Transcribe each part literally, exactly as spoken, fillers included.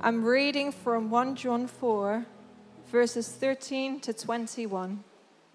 I'm reading from First John four, verses thirteen to twenty-one.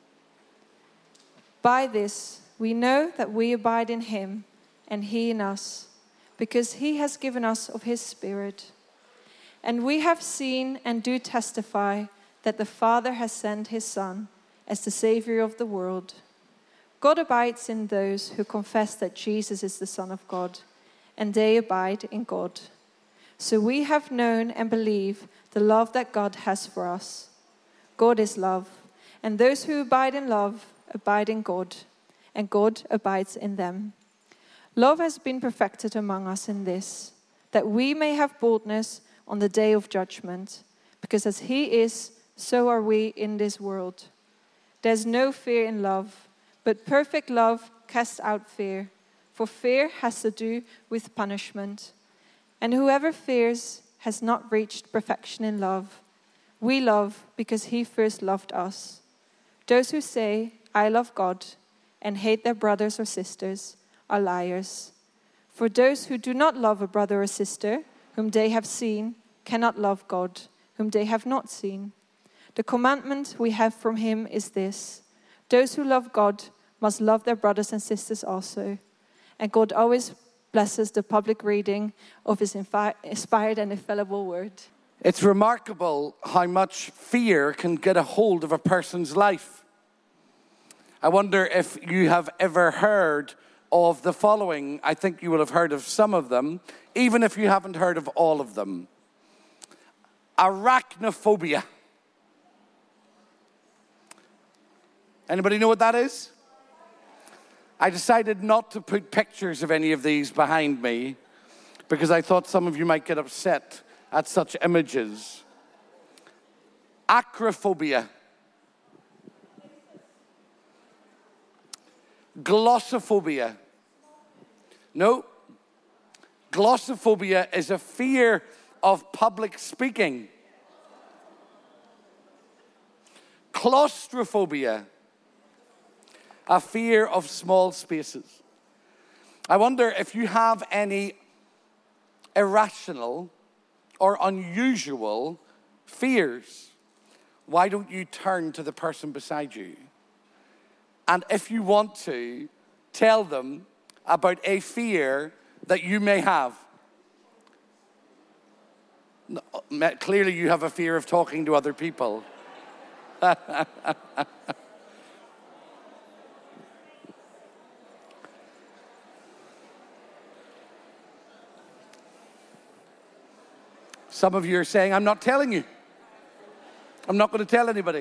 By this we know that we abide in him and he in us, because he has given us of his Spirit. And we have seen and do testify that the Father has sent his Son as the Savior of the world. God abides in those who confess that Jesus is the Son of God, and they abide in God. So we have known and believe the love that God has for us. God is love, and those who abide in love abide in God, and God abides in them. Love has been perfected among us in this, that we may have boldness on the day of judgment, because as he is, so are we in this world. There's no fear in love, but perfect love casts out fear, for fear has to do with punishment. And whoever fears has not reached perfection in love. We love because he first loved us. Those who say, I love God, and hate their brothers or sisters are liars. For those who do not love a brother or sister whom they have seen cannot love God, whom they have not seen. The commandment we have from him is this: those who love God must love their brothers and sisters also. And God always blesses the public reading of his inspired and infallible word. It's remarkable how much fear can get a hold of a person's life. I wonder if you have ever heard of the following. I think you will have heard of some of them, even if you haven't heard of all of them. Arachnophobia. Anybody know what that is? I decided not to put pictures of any of these behind me because I thought some of you might get upset at such images. Acrophobia. Glossophobia. No. Glossophobia is a fear of public speaking. Claustrophobia. A fear of small spaces. I wonder if you have any irrational or unusual fears. Why don't you turn to the person beside you? And if you want to, tell them about a fear that you may have. Clearly you have a fear of talking to other people. Some of you are saying, I'm not telling you. I'm not going to tell anybody.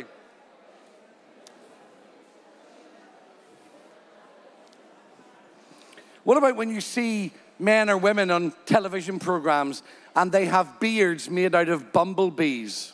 What about when you see men or women on television programs and they have beards made out of bumblebees?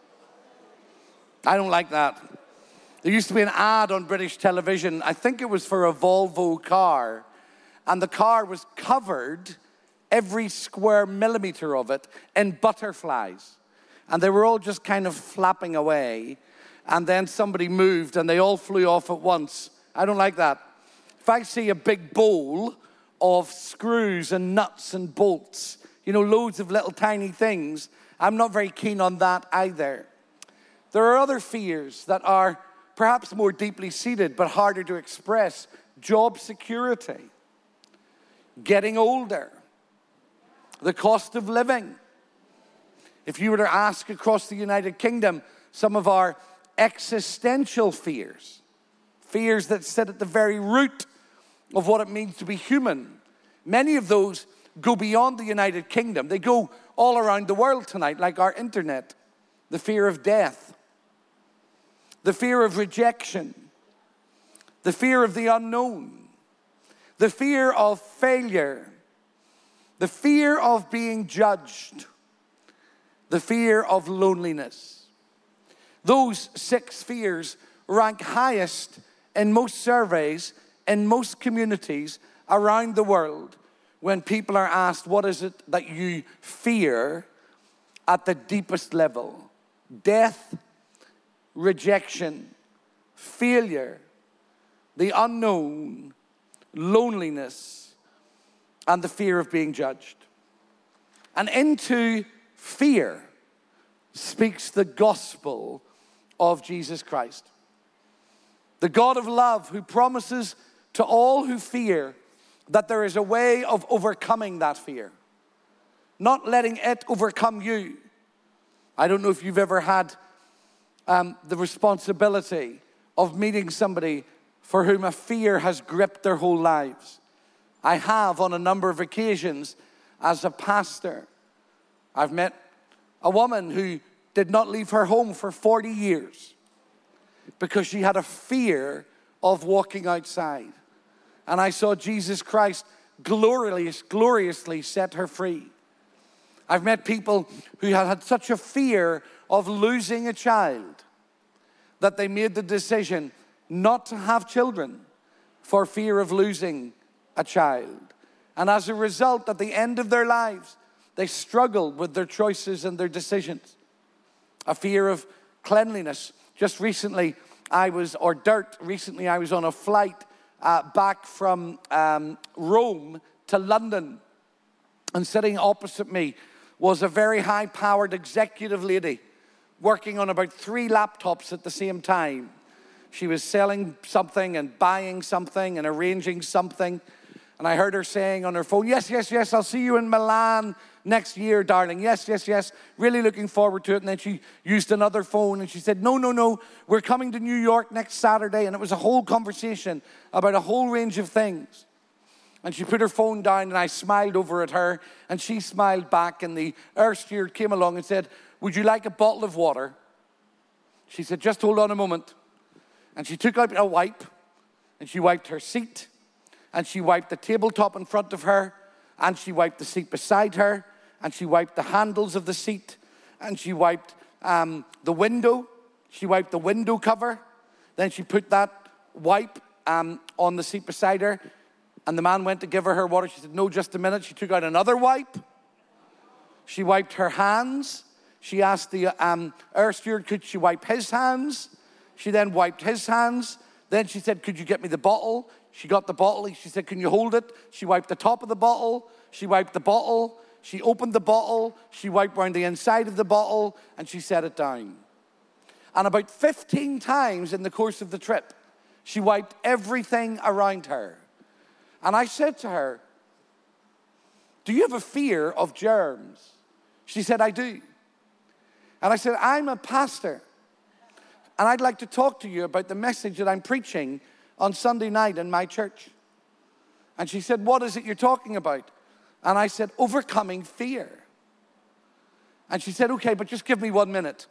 I don't like that. There used to be an ad on British television, I think it was for a Volvo car, and the car was covered, every square millimeter of it, in butterflies. And they were all just kind of flapping away. And then somebody moved and they all flew off at once. I don't like that. If I see a big bowl of screws and nuts and bolts, you know, loads of little tiny things, I'm not very keen on that either. There are other fears that are perhaps more deeply seated but harder to express. Job security, getting older, the cost of living. If you were to ask across the United Kingdom, some of our existential fears, fears that sit at the very root of what it means to be human, many of those go beyond the United Kingdom. They go all around the world tonight, like our internet. The fear of death, the fear of rejection, the fear of the unknown, the fear of failure, the fear of being judged, the fear of loneliness. Those six fears rank highest in most surveys, in most communities around the world, when people are asked, what is it that you fear at the deepest level? Death, rejection, failure, the unknown, loneliness, and the fear of being judged. And into fear speaks the gospel of Jesus Christ. The God of love who promises to all who fear that there is a way of overcoming that fear, not letting it overcome you. I don't know if you've ever had um, the responsibility of meeting somebody for whom a fear has gripped their whole lives. I have on a number of occasions as a pastor. I've met a woman who did not leave her home for forty years because she had a fear of walking outside. And I saw Jesus Christ gloriously, gloriously set her free. I've met people who had had such a fear of losing a child that they made the decision not to have children for fear of losing a child. And as a result, at the end of their lives, they struggled with their choices and their decisions. A fear of cleanliness. Just recently, I was, or dirt, recently I was on a flight uh, back from um, Rome to London. And sitting opposite me was a very high-powered executive lady working on about three laptops at the same time. She was selling something and buying something and arranging something. And I heard her saying on her phone, yes, yes, yes, I'll see you in Milan next year, darling. Yes, yes, yes. Really looking forward to it. And then she used another phone and she said, no, no, no, we're coming to New York next Saturday. And it was a whole conversation about a whole range of things. And she put her phone down and I smiled over at her and she smiled back. And the air steward came along and said, would you like a bottle of water? She said, just hold on a moment. And she took out a wipe and she wiped her seat. And she wiped the tabletop in front of her, and she wiped the seat beside her, and she wiped the handles of the seat, and she wiped um, the window. She wiped the window cover. Then she put that wipe um, on the seat beside her, and the man went to give her her water. She said, no, just a minute. She took out another wipe. She wiped her hands. She asked the um, air steward, could she wipe his hands? She then wiped his hands. Then she said, could you get me the bottle? She got the bottle. She said, can you hold it? She wiped the top of the bottle. She wiped the bottle. She opened the bottle. She wiped around the inside of the bottle, and she set it down. And about fifteen times in the course of the trip, she wiped everything around her. And I said to her, do you have a fear of germs? She said, I do. And I said, I'm a pastor, and I'd like to talk to you about the message that I'm preaching on Sunday night in my church. And she said, what is it you're talking about? And I said, overcoming fear. And she said, okay, but just give me one minute.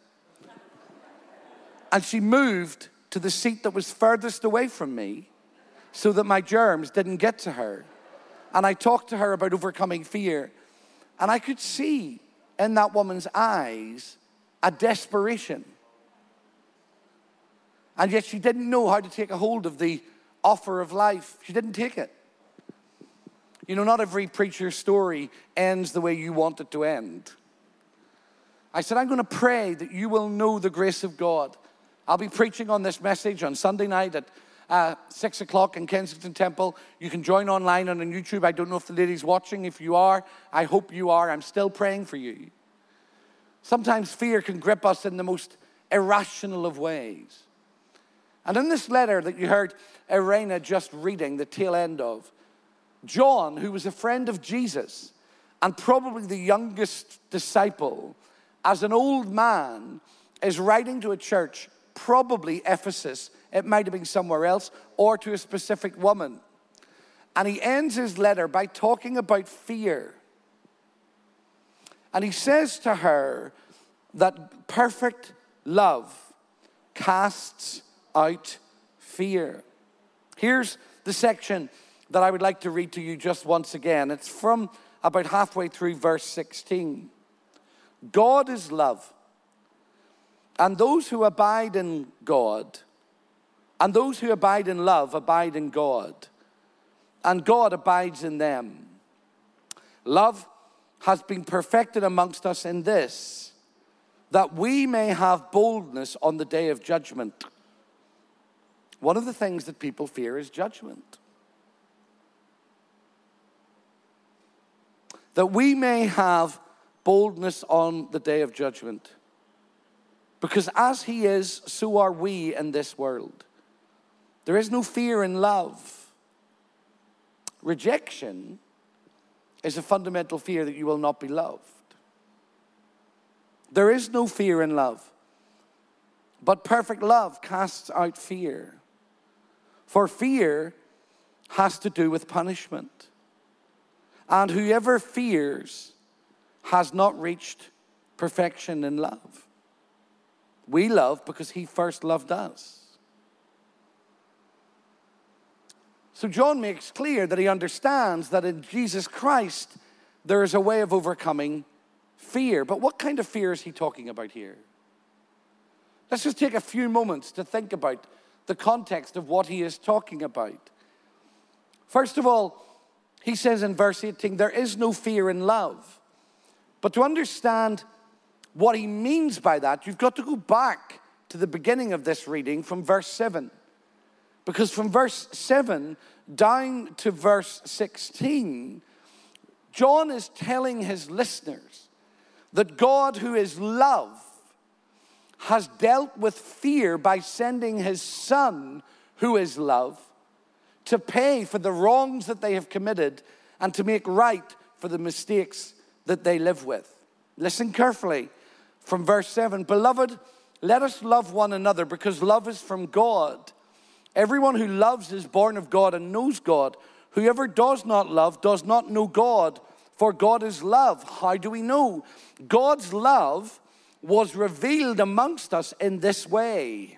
And she moved to the seat that was furthest away from me so that my germs didn't get to her. And I talked to her about overcoming fear. And I could see in that woman's eyes a desperation. And yet she didn't know how to take a hold of the offer of life. She didn't take it. You know, not every preacher's story ends the way you want it to end. I said, I'm going to pray that you will know the grace of God. I'll be preaching on this message on Sunday night at uh, six o'clock in Kensington Temple. You can join online and on YouTube. I don't know if the lady's watching. If you are, I hope you are. I'm still praying for you. Sometimes fear can grip us in the most irrational of ways. And in this letter that you heard Irena just reading the tail end of, John, who was a friend of Jesus and probably the youngest disciple, as an old man, is writing to a church, probably Ephesus, it might have been somewhere else, or to a specific woman. And he ends his letter by talking about fear. And he says to her that perfect love casts out fear. Here's the section that I would like to read to you just once again. It's from about halfway through verse sixteen. God is love, and those who abide in God, and those who abide in love abide in God, and God abides in them. Love has been perfected amongst us in this, that we may have boldness on the day of judgment. One of the things that people fear is judgment. That we may have boldness on the day of judgment. Because as he is, so are we in this world. There is no fear in love. Rejection is a fundamental fear that you will not be loved. There is no fear in love. But perfect love casts out fear. For fear has to do with punishment. And whoever fears has not reached perfection in love. We love because he first loved us. So John makes clear that he understands that in Jesus Christ there is a way of overcoming fear. But what kind of fear is he talking about here? Let's just take a few moments to think about the context of what he is talking about. First of all, he says in verse eighteen, there is no fear in love. But to understand what he means by that, you've got to go back to the beginning of this reading from verse seven. Because from verse seven down to verse sixteen, John is telling his listeners that God, who is love, has dealt with fear by sending his Son, who is love, to pay for the wrongs that they have committed and to make right for the mistakes that they live with. Listen carefully from verse seven. Beloved, let us love one another because love is from God. Everyone who loves is born of God and knows God. Whoever does not love does not know God, for God is love. How do we know? God's love was revealed amongst us in this way.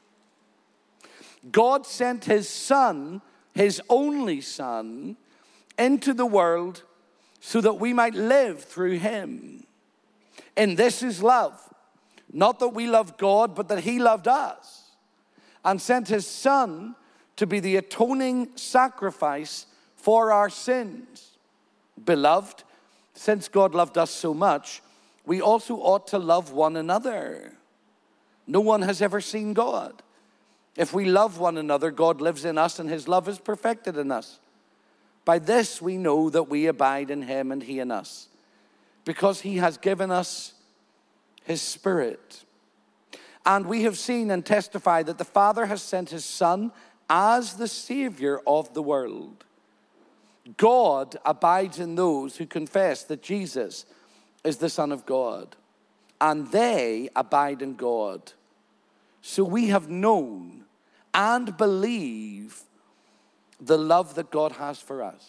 God sent his Son, his only Son, into the world so that we might live through him. And this is love. Not that we love God, but that he loved us and sent his Son to be the atoning sacrifice for our sins. Beloved, since God loved us so much, we also ought to love one another. No one has ever seen God. If we love one another, God lives in us and his love is perfected in us. By this we know that we abide in him and he in us, because he has given us his Spirit. And we have seen and testified that the Father has sent his Son as the Savior of the world. God abides in those who confess that Jesus is the Son of God, and they abide in God. So we have known and believe the love that God has for us.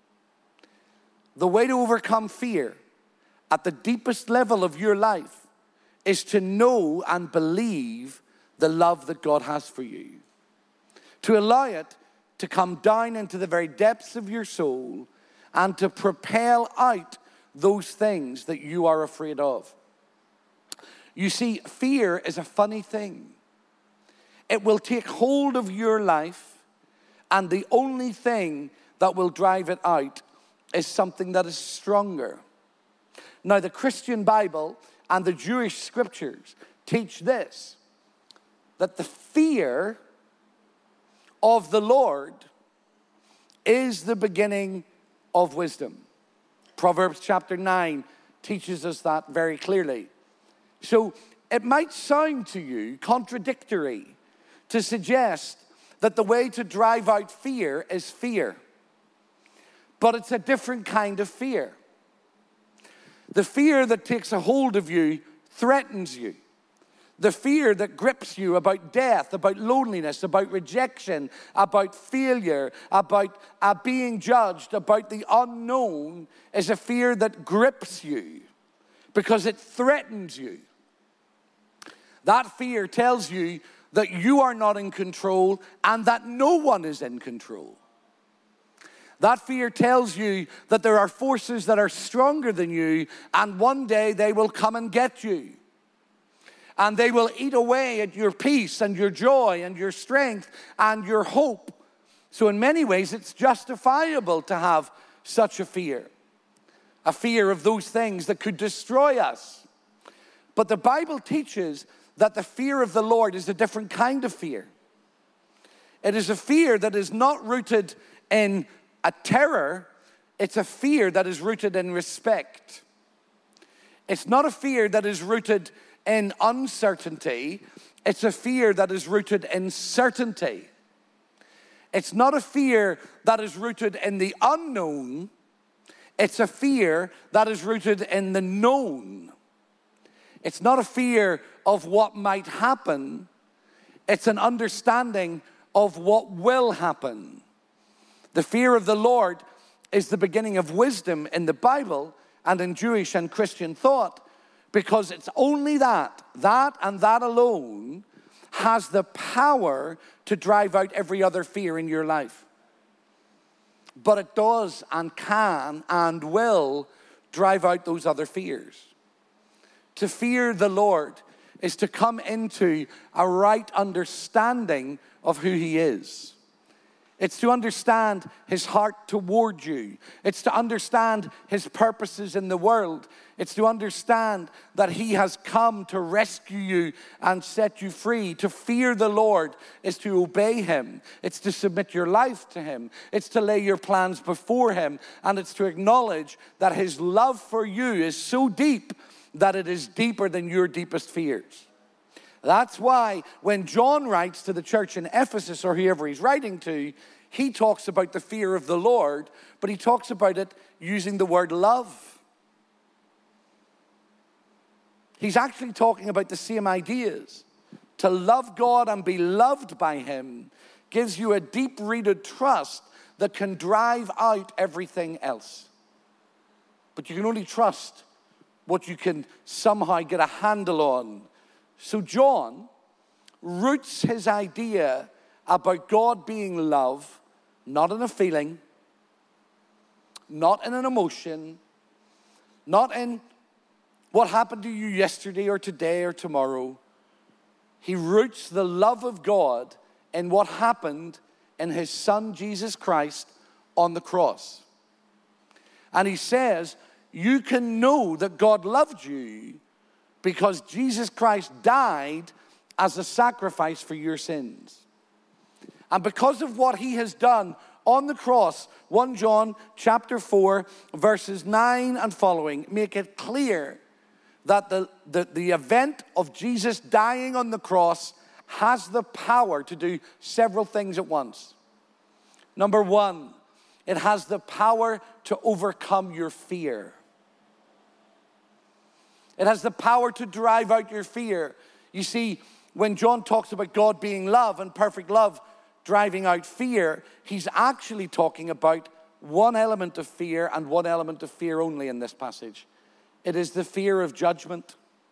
The way to overcome fear at the deepest level of your life is to know and believe the love that God has for you. To allow it to come down into the very depths of your soul and to propel out those things that you are afraid of. You see, fear is a funny thing. It will take hold of your life, and the only thing that will drive it out is something that is stronger. Now, the Christian Bible and the Jewish scriptures teach this, that the fear of the Lord is the beginning of wisdom. Proverbs chapter nine teaches us that very clearly. So it might sound to you contradictory to suggest that the way to drive out fear is fear. But it's a different kind of fear. The fear that takes a hold of you threatens you. The fear that grips you about death, about loneliness, about rejection, about failure, about uh, being judged, about the unknown is a fear that grips you because it threatens you. That fear tells you that you are not in control and that no one is in control. That fear tells you that there are forces that are stronger than you, and one day they will come and get you. And they will eat away at your peace and your joy and your strength and your hope. So in many ways, it's justifiable to have such a fear. A fear of those things that could destroy us. But the Bible teaches that the fear of the Lord is a different kind of fear. It is a fear that is not rooted in a terror. It's a fear that is rooted in respect. It's not a fear that is rooted in uncertainty. It's a fear that is rooted in certainty. It's not a fear that is rooted in the unknown. It's a fear that is rooted in the known. It's not a fear of what might happen. It's an understanding of what will happen. The fear of the Lord is the beginning of wisdom in the Bible and in Jewish and Christian thought, because it's only that, that and that alone has the power to drive out every other fear in your life. But it does and can and will drive out those other fears. To fear the Lord is to come into a right understanding of who He is. It's to understand His heart toward you. It's to understand His purposes in the world. It's to understand that He has come to rescue you and set you free. To fear the Lord is to obey Him. It's to submit your life to Him. It's to lay your plans before Him. And it's to acknowledge that His love for you is so deep that it is deeper than your deepest fears. That's why when John writes to the church in Ephesus, or whoever he's writing to, he talks about the fear of the Lord, but he talks about it using the word love. He's actually talking about the same ideas. To love God and be loved by Him gives you a deep-rooted trust that can drive out everything else. But you can only trust what you can somehow get a handle on. So John roots his idea about God being love, not in a feeling, not in an emotion, not in what happened to you yesterday or today or tomorrow. He roots the love of God in what happened in His Son, Jesus Christ, on the cross. And he says, you can know that God loved you because Jesus Christ died as a sacrifice for your sins. And because of what He has done on the cross, First John chapter four, verses nine and following, make it clear that the, the, the event of Jesus dying on the cross has the power to do several things at once. Number one, it has the power to overcome your fear. It has the power to drive out your fear. You see, when John talks about God being love and perfect love driving out fear, he's actually talking about one element of fear and one element of fear only in this passage. It is the fear of judgment.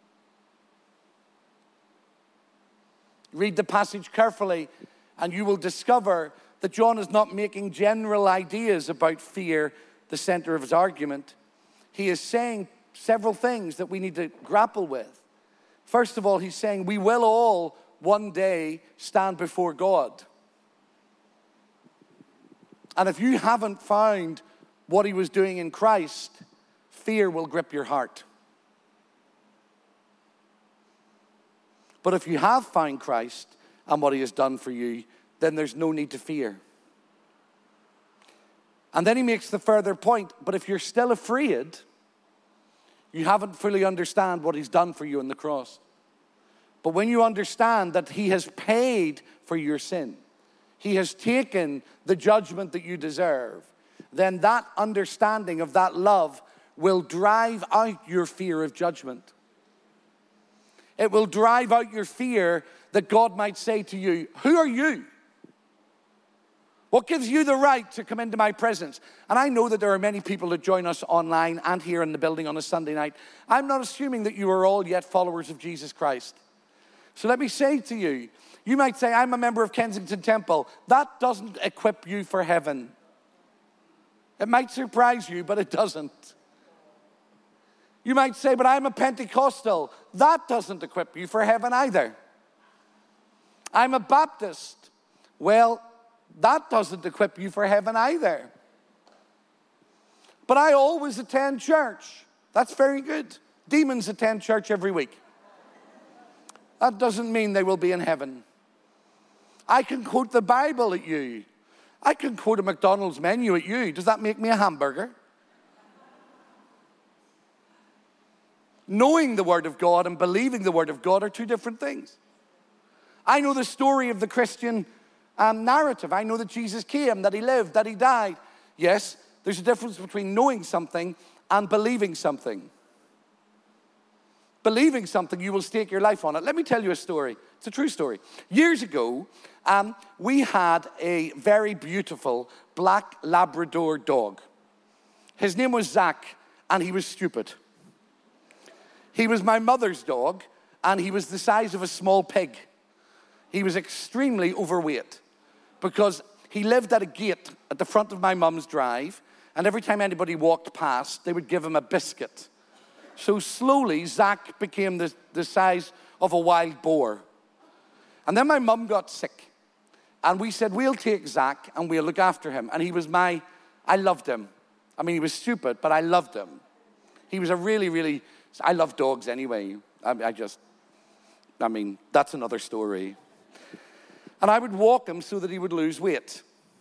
Read the passage carefully and you will discover that John is not making general ideas about fear the center of his argument. He is saying several things that we need to grapple with. First of all, he's saying we will all one day stand before God. And if you haven't found what He was doing in Christ, fear will grip your heart. But if you have found Christ and what He has done for you, then there's no need to fear. And then he makes the further point, but if you're still afraid, you haven't fully understand what He's done for you on the cross. But when you understand that He has paid for your sin, He has taken the judgment that you deserve, then that understanding of that love will drive out your fear of judgment. It will drive out your fear that God might say to you, who are you? What gives you the right to come into my presence? And I know that there are many people that join us online and here in the building on a Sunday night. I'm not assuming that you are all yet followers of Jesus Christ. So let me say to you, you might say, I'm a member of Kensington Temple. That doesn't equip you for heaven. It might surprise you, but it doesn't. You might say, but I'm a Pentecostal. That doesn't equip you for heaven either. I'm a Baptist. Well, that doesn't equip you for heaven either. But I always attend church. That's very good. Demons attend church every week. That doesn't mean they will be in heaven. I can quote the Bible at you. I can quote a McDonald's menu at you. Does that make me a hamburger? knowing the Word of God and believing the Word of God are two different things. I know the story of the Christian um, narrative. I know that Jesus came, that he lived, that he died. Yes, there's a difference between knowing something and believing something. Believing something, you will stake your life on it. Let me tell you a story. It's a true story. Years ago, um, we had a very beautiful black Labrador dog. His name was Zach, and he was stupid. He was my mother's dog, and he was the size of a small pig. He was extremely overweight because he lived at a gate at the front of my mum's drive, and every time anybody walked past, they would give him a biscuit. So slowly, Zach became the, the size of a wild boar. And then my mum got sick. And we said, we'll take Zach and we'll look after him. And he was my, I loved him. I mean, he was stupid, but I loved him. He was a really, really, I love dogs anyway. I, I just, I mean, that's another story. And I would walk him so that he would lose weight.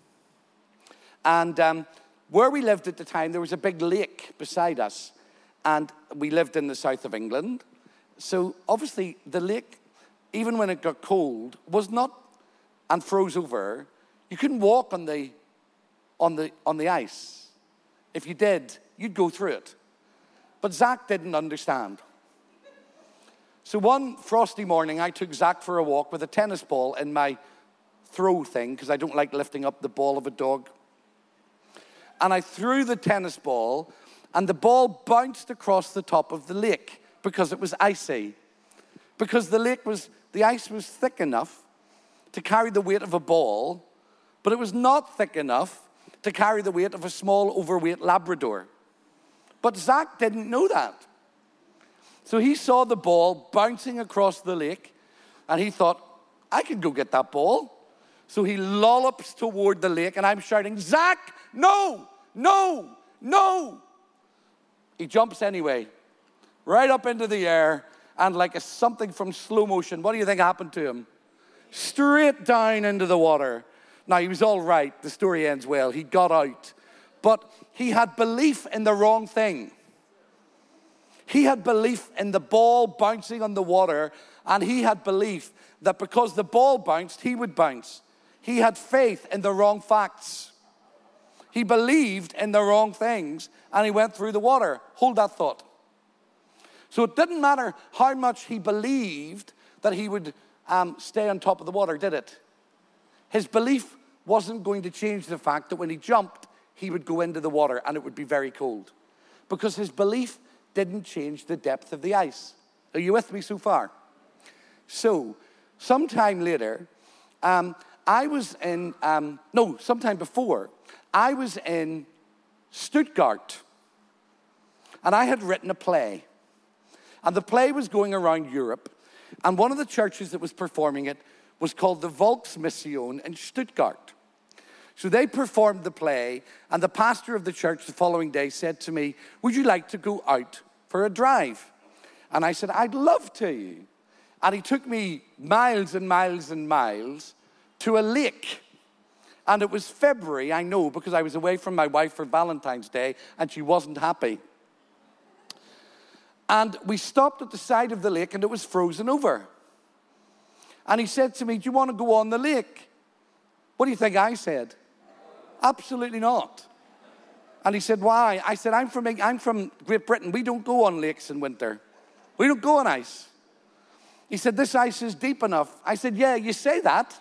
And um, where we lived at the time, there was a big lake beside us. And we lived in the south of England. So obviously the lake, even when it got cold, was not, and froze over, you couldn't walk on the, on the, on the ice. If you did, you'd go through it. But Zach didn't understand. So one frosty morning, I took Zach for a walk with a tennis ball in my throw thing, because I don't like lifting up the ball of a dog. And I threw the tennis ball, and the ball bounced across the top of the lake because it was icy. Because the lake was, the ice was thick enough to carry the weight of a ball, but it was not thick enough to carry the weight of a small, overweight Labrador. But Zach didn't know that. So he saw the ball bouncing across the lake, and he thought, I can go get that ball. So he lollops toward the lake, and I'm shouting, Zach, no, no, no. He jumps anyway, right up into the air, and like a something from slow motion, what do you think happened to him? Straight down into the water. Now, he was all right. The story ends well. He got out. But he had belief in the wrong thing. He had belief in the ball bouncing on the water, and he had belief that because the ball bounced, he would bounce. He had faith in the wrong facts. He believed in the wrong things, and he went through the water. Hold that thought. So it didn't matter how much he believed that he would um, stay on top of the water, did it? His belief wasn't going to change the fact that when he jumped, he would go into the water and it would be very cold. Because his belief didn't change the depth of the ice. Are you with me so far? So, sometime later, um, I was in, um, no, sometime before, I was in Stuttgart, and I had written a play. And the play was going around Europe, and one of the churches that was performing it was called the Volksmission in Stuttgart. So they performed the play, and the pastor of the church the following day said to me, would you like to go out for a drive? And I said, I'd love to. And he took me miles and miles and miles to a lake. And it was February, I know, because I was away from my wife for Valentine's Day, and she wasn't happy. And we stopped at the side of the lake, and it was frozen over. And he said to me, do you want to go on the lake? What do you think I said? Absolutely not. And he said, why? I said, I'm from, I'm from Great Britain. We don't go on lakes in winter. We don't go on ice. He said, this ice is deep enough. I said, yeah, you say that.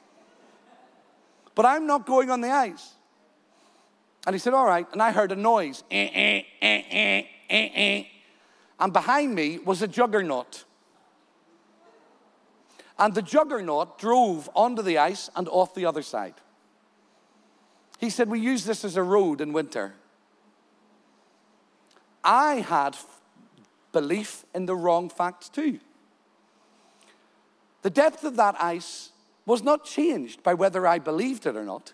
But I'm not going on the ice. And he said, all right. And I heard a noise. Eh, eh, eh, eh, eh, eh. And behind me was a juggernaut. And the juggernaut drove onto the ice and off the other side. He said, we use this as a road in winter. I had belief in the wrong facts too. The depth of that ice was not changed by whether I believed it or not.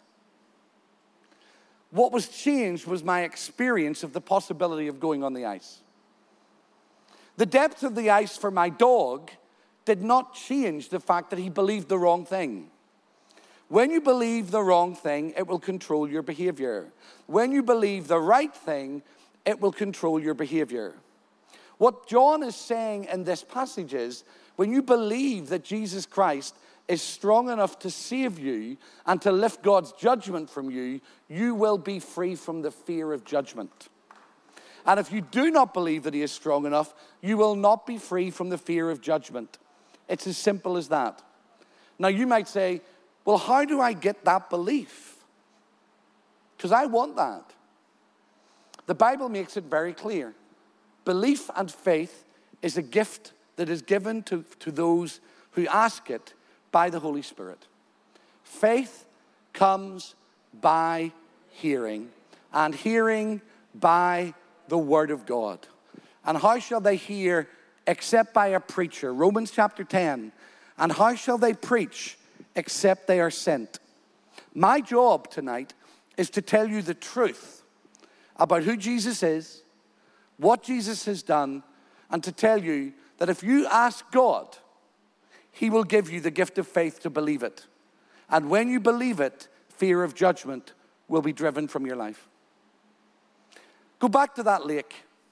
What was changed was my experience of the possibility of going on the ice. The depth of the ice for my dog did not change the fact that he believed the wrong thing. When you believe the wrong thing, it will control your behavior. When you believe the right thing, it will control your behavior. What John is saying in this passage is, when you believe that Jesus Christ is strong enough to save you and to lift God's judgment from you, you will be free from the fear of judgment. And if you do not believe that he is strong enough, you will not be free from the fear of judgment. It's as simple as that. Now you might say, well, how do I get that belief? Because I want that. The Bible makes it very clear. Belief and faith is a gift that is given to, to those who ask it by the Holy Spirit. Faith comes by hearing, and hearing by the Word of God. And how shall they hear except by a preacher? Romans chapter ten. And how shall they preach except they are sent? My job tonight is to tell you the truth about who Jesus is, what Jesus has done, and to tell you that if you ask God, he will give you the gift of faith to believe it. And when you believe it, fear of judgment will be driven from your life. Go back to that lake.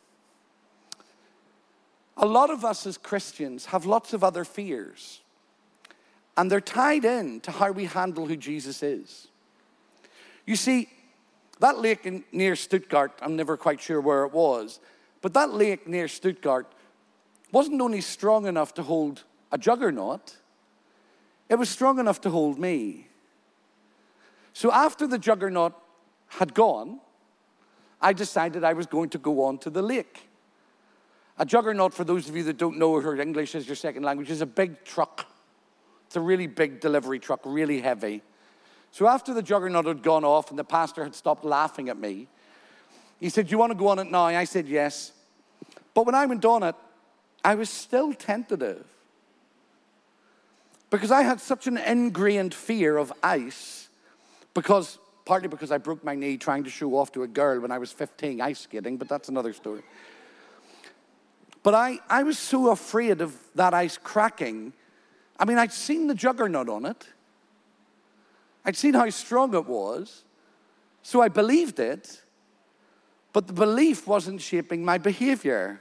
A lot of us as Christians have lots of other fears. And they're tied in to how we handle who Jesus is. You see, that lake in, near Stuttgart, I'm never quite sure where it was, but that lake near Stuttgart wasn't only strong enough to hold a juggernaut, it was strong enough to hold me. So after the juggernaut had gone, I decided I was going to go on to the lake. A juggernaut, for those of you that don't know or English is your second language, is a big truck. It's a really big delivery truck, really heavy. So after the juggernaut had gone off and the pastor had stopped laughing at me, he said, do you want to go on it now? I said, yes. But when I went on it, I was still tentative. Because I had such an ingrained fear of ice, because partly because I broke my knee trying to show off to a girl when I was fifteen ice skating, but that's another story. But I, I was so afraid of that ice cracking. I mean, I'd seen the juggernaut on it. I'd seen how strong it was. So I believed it. But the belief wasn't shaping my behavior.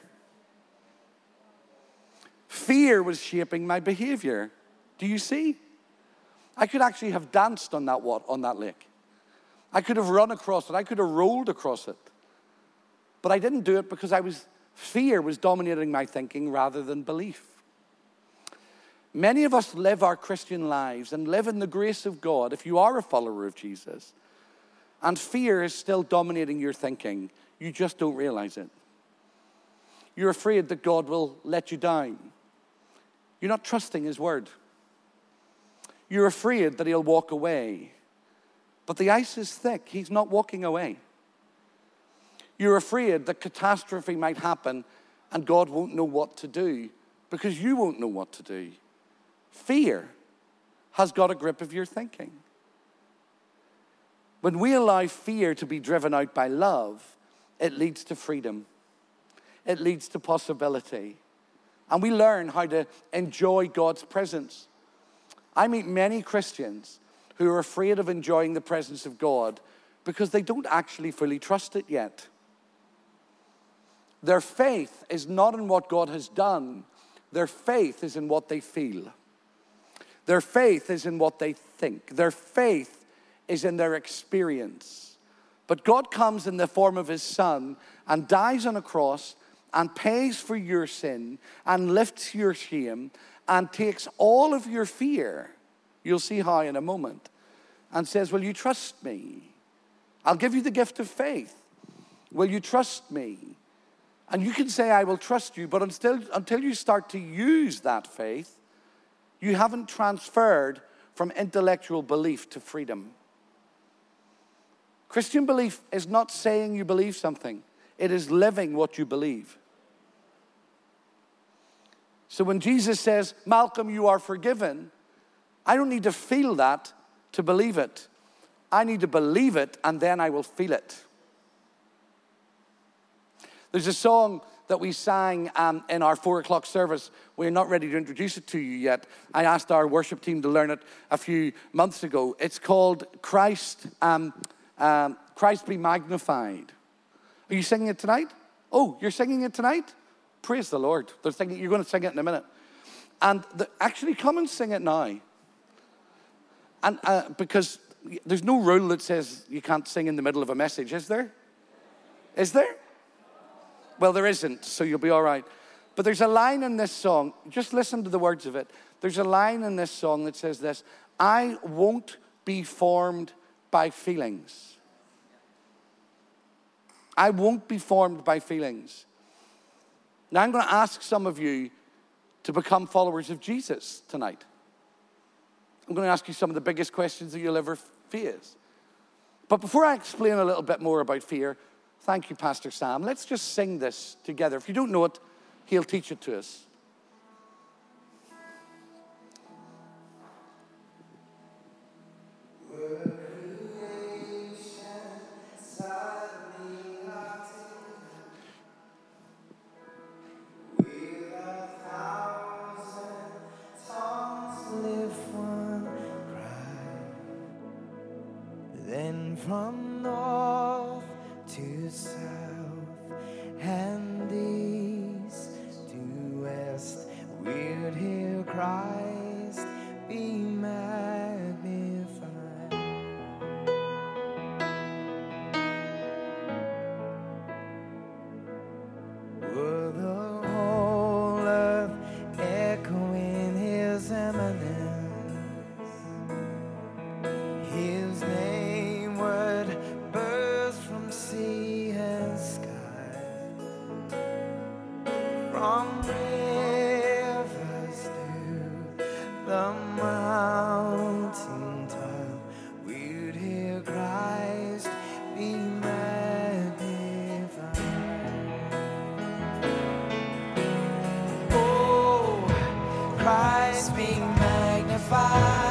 Fear was shaping my behavior. Do you see? I could actually have danced on that, on that lake. I could have run across it. I could have rolled across it. But I didn't do it because I was, fear was dominating my thinking rather than belief. Many of us live our Christian lives and live in the grace of God, if you are a follower of Jesus, and fear is still dominating your thinking. You just don't realize it. You're afraid that God will let you down. You're not trusting his word. You're afraid that he'll walk away. But the ice is thick. He's not walking away. You're afraid that catastrophe might happen and God won't know what to do because you won't know what to do. Fear has got a grip of your thinking. When we allow fear to be driven out by love, it leads to freedom. It leads to possibility. And we learn how to enjoy God's presence. I meet many Christians who are afraid of enjoying the presence of God because they don't actually fully trust it yet. Their faith is not in what God has done. Their faith is in what they feel. Their faith is in what they think. Their faith is in their experience. But God comes in the form of his Son and dies on a cross and pays for your sin and lifts your shame and takes all of your fear, you'll see how in a moment, and says, will you trust me? I'll give you the gift of faith. Will you trust me? And you can say, I will trust you, but until, until you start to use that faith, you haven't transferred from intellectual belief to freedom. Christian belief is not saying you believe something. It is living what you believe. So when Jesus says, Malcolm, you are forgiven, I don't need to feel that to believe it. I need to believe it, and then I will feel it. There's a song that we sang um, in our four o'clock service. We're not ready to introduce it to you yet. I asked our worship team to learn it a few months ago. It's called Christ, um, um, Christ Be Magnified. Are you singing it tonight? Oh, you're singing it tonight? Praise the Lord. They're thinking, you're going to sing it in a minute. And the, actually, come and sing it now. And uh, because there's no rule that says you can't sing in the middle of a message, is there? Is there? Well, there isn't, so you'll be all right. But there's a line in this song, just listen to the words of it. There's a line in this song that says this: I won't be formed by feelings. I won't be formed by feelings. Now, I'm going to ask some of you to become followers of Jesus tonight. I'm going to ask you some of the biggest questions that you'll ever face. But before I explain a little bit more about fear, thank you, Pastor Sam. Let's just sing this together. If you don't know it, he'll teach it to us. Then from north to south and east to west, we'd hear Christ be magnified. Would the whole earth echo in his eminence? His name would burst from sea and sky, from rivers to the mountain top. We'd hear Christ be magnified. Oh, Christ be magnified.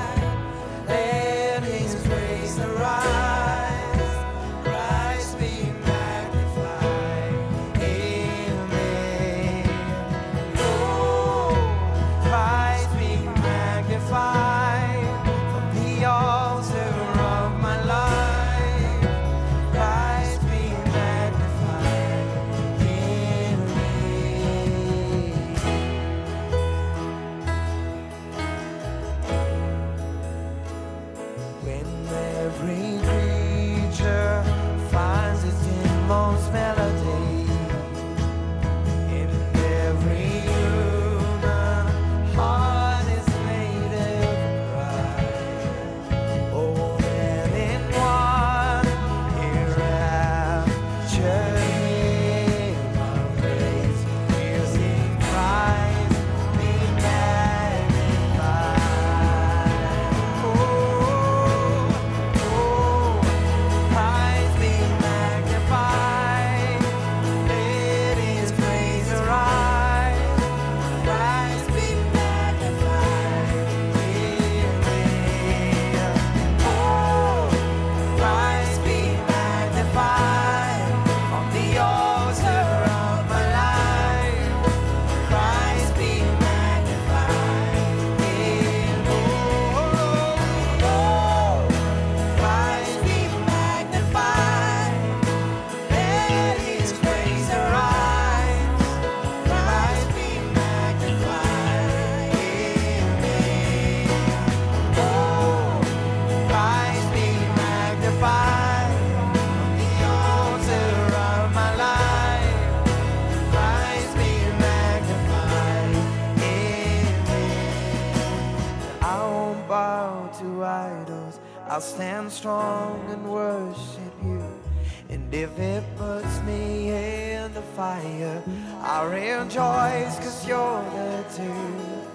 I'll stand strong and worship you. And if it puts me in the fire, I'll rejoice cause you're there too.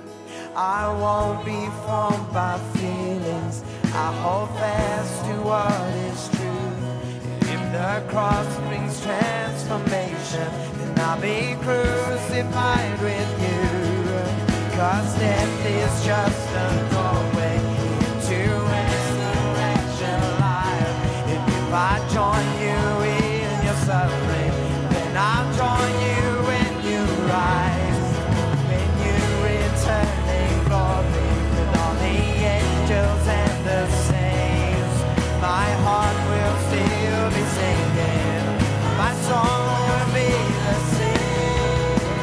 I won't be formed by feelings. I hold fast to what is true. And if the cross brings transformation, then I'll be crucified with you. Cause death is just a doorway into resurrection life. And if I join you in your suffering, then I'll join you when you rise. When you return in glory with all the angels and the saints, my heart will still be singing. My song will be the same.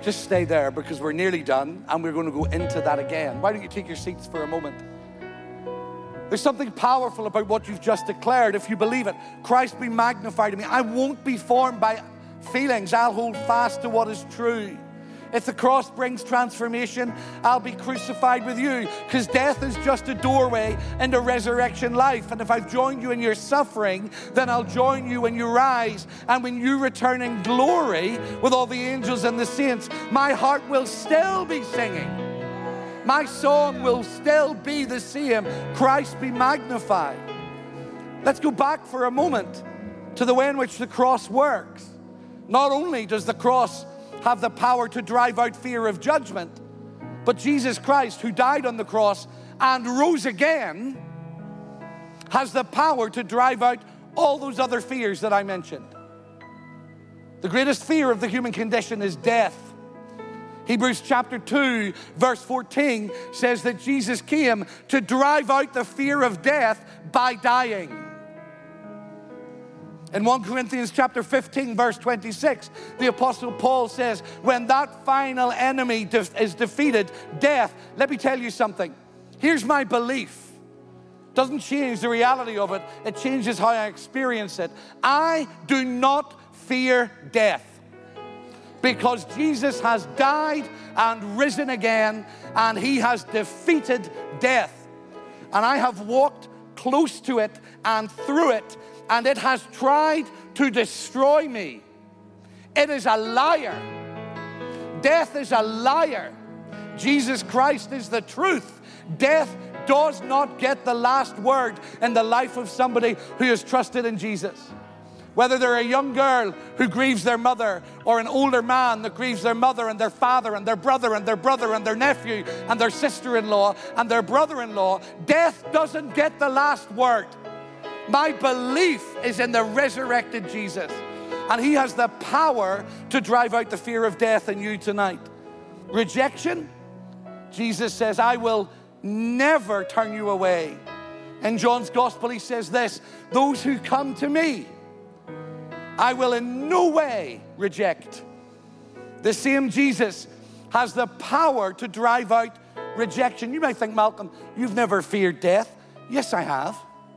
Just stay there because we're nearly done and we're going to go into that again. Why don't you take your seats for a moment? There's something powerful about what you've just declared if you believe it. Christ be magnified in me. I won't be formed by feelings. I'll hold fast to what is true. If the cross brings transformation, I'll be crucified with you, because death is just a doorway into resurrection life. And if I've joined you in your suffering, then I'll join you when you rise. And when you return in glory with all the angels and the saints, my heart will still be singing. My song will still be the same. Christ be magnified. Let's go back for a moment to the way in which the cross works. Not only does the cross have the power to drive out fear of judgment, but Jesus Christ, who died on the cross and rose again, has the power to drive out all those other fears that I mentioned. The greatest fear of the human condition is death. Hebrews chapter two, verse fourteen says that Jesus came to drive out the fear of death by dying. In First Corinthians chapter fifteen, verse twenty-six, the Apostle Paul says, when that final enemy is defeated, death, let me tell you something. Here's my belief. Doesn't change the reality of it. It changes how I experience it. I do not fear death, because Jesus has died and risen again, and he has defeated death. And I have walked close to it and through it, and it has tried to destroy me. It is a liar. Death is a liar. Jesus Christ is the truth. Death does not get the last word in the life of somebody who has trusted in Jesus. Whether they're a young girl who grieves their mother, or an older man that grieves their mother and their father and their brother and their brother and their nephew and their sister-in-law and their brother-in-law, death doesn't get the last word. My belief is in the resurrected Jesus, and he has the power to drive out the fear of death in you tonight. Rejection, Jesus says, I will never turn you away. In John's gospel, he says this, those who come to me, I will in no way reject. The same Jesus has the power to drive out rejection. You might think, Malcolm, you've never feared death. Yes, I have.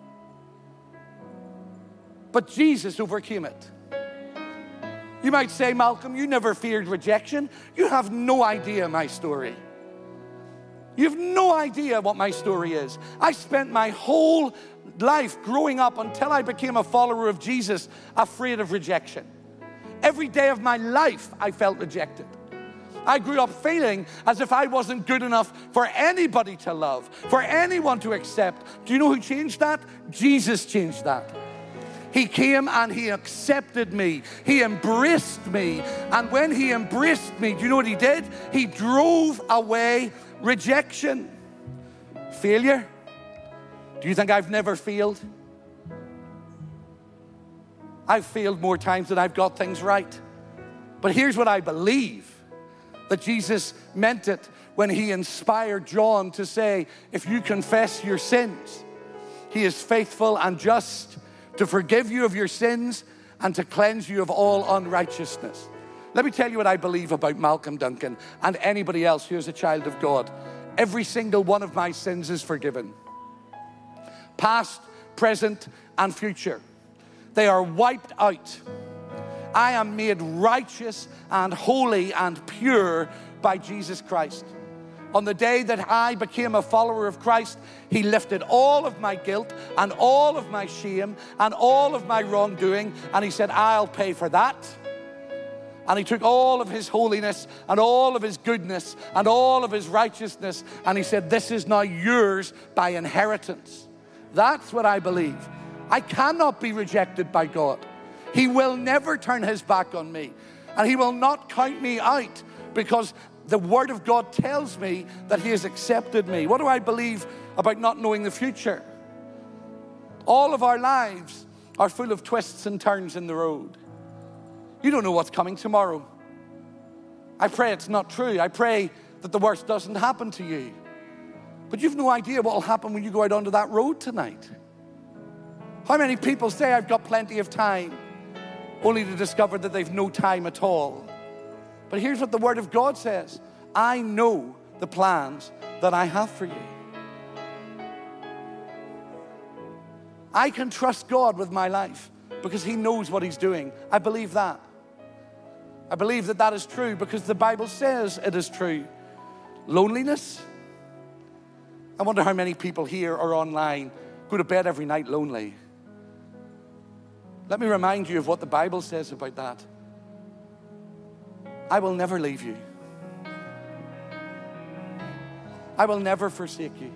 But Jesus overcame it. You might say, Malcolm, you never feared rejection. You have no idea my story. You have no idea what my story is. I spent my whole life growing up until I became a follower of Jesus afraid of rejection. Every day of my life, I felt rejected. I grew up feeling as if I wasn't good enough for anybody to love, for anyone to accept. Do you know who changed that? Jesus changed that. He came and he accepted me. He embraced me. And when he embraced me, do you know what he did? He drove away rejection. Failure? Do you think I've never failed? I've failed more times than I've got things right. But here's what I believe, that Jesus meant it when he inspired John to say, if you confess your sins, he is faithful and just to forgive you of your sins and to cleanse you of all unrighteousness. Let me tell you what I believe about Malcolm Duncan and anybody else who is a child of God. Every single one of my sins is forgiven. Past, present, and future. They are wiped out. I am made righteous and holy and pure by Jesus Christ. On the day that I became a follower of Christ, he lifted all of my guilt and all of my shame and all of my wrongdoing, and he said, I'll pay for that. And he took all of his holiness and all of his goodness and all of his righteousness, and he said, this is now yours by inheritance. That's what I believe. I cannot be rejected by God. He will never turn his back on me, and he will not count me out, because the Word of God tells me that he has accepted me. What do I believe about not knowing the future? All of our lives are full of twists and turns in the road. You don't know what's coming tomorrow. I pray it's not true. I pray that the worst doesn't happen to you. But you've no idea what will happen when you go out onto that road tonight. How many people say, I've got plenty of time, only to discover that they've no time at all? But here's what the Word of God says. I know the plans that I have for you. I can trust God with my life because He knows what He's doing. I believe that. I believe that that is true because the Bible says it is true. Loneliness. I wonder how many people here or online go to bed every night lonely. Let me remind you of what the Bible says about that. I will never leave you. I will never forsake you.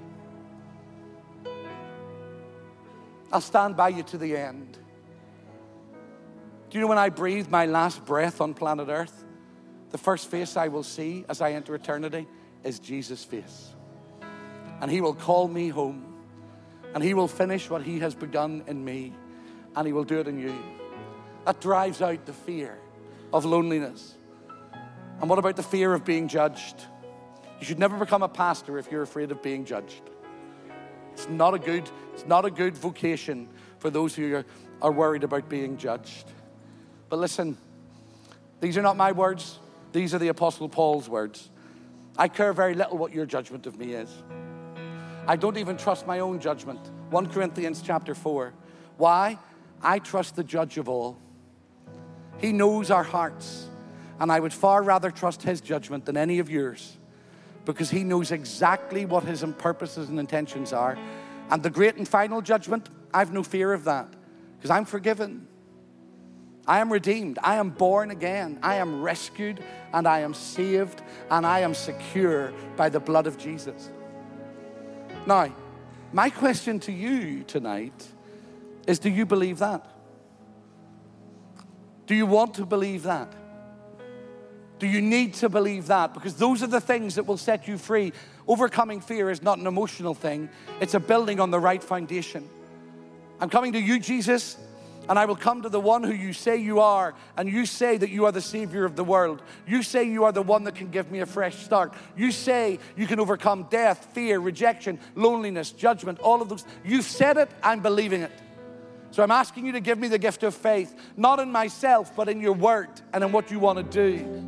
I'll stand by you to the end. Do you know when I breathe my last breath on planet Earth, the first face I will see as I enter eternity is Jesus' face. And He will call me home. And He will finish what He has begun in me. And He will do it in you. That drives out the fear of loneliness. And what about the fear of being judged? You should never become a pastor if you're afraid of being judged. It's not a good, it's not a good vocation for those who are, are worried about being judged. But listen, these are not my words. These are the Apostle Paul's words. I care very little what your judgment of me is. I don't even trust my own judgment. First Corinthians chapter four. Why? I trust the judge of all. He knows our hearts. And I would far rather trust His judgment than any of yours, because He knows exactly what His purposes and intentions are. And the great and final judgment, I've no fear of that, because I'm forgiven. I am redeemed. I am born again. I am rescued, and I am saved, and I am secure by the blood of Jesus. Now, my question to you tonight is, do you believe that? Do you want to believe that? Do you need to believe that? Because those are the things that will set you free. Overcoming fear is not an emotional thing. It's a building on the right foundation. I'm coming to you, Jesus, and I will come to the one who you say you are, and you say that you are the Savior of the world. You say you are the one that can give me a fresh start. You say you can overcome death, fear, rejection, loneliness, judgment, all of those. You've said it, I'm believing it. So I'm asking you to give me the gift of faith, not in myself, but in your word and in what you want to do.